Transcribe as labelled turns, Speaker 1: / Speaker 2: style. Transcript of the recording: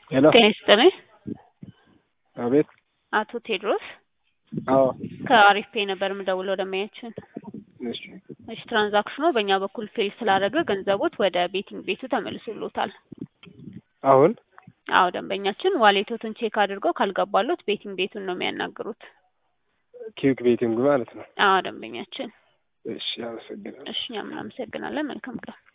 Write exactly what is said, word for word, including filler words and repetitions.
Speaker 1: ሄሎ
Speaker 2: ጤና
Speaker 1: አቤት
Speaker 2: አቶ ቴድሮስ
Speaker 1: አዎ
Speaker 2: ከአሪፍ ፔይ ነበር የምደውለው ደንበኛችን።
Speaker 1: እሺ
Speaker 2: እሺ ትራንዛክሽኑ በእኛ በኩል ፌል ስላደረገ ገንዘቦት ወደ ቤቲንግ ቤቱ ተመልሶልዎታል።
Speaker 1: አሁን
Speaker 2: አዎ ደንበኛችን ዋሌቶትን ቼክ አድርገው ካልገባሎት ቤቲንግ ቤቱን ነው የሚያናግሩት።
Speaker 1: ኪክ ቤቲንግ ማለት ነው።
Speaker 2: አዎ ደንበኛችን።
Speaker 1: እሺ አመሰግናለሁ።
Speaker 2: እሺ እኛም እናመሰግናለን። መልካም ቀን።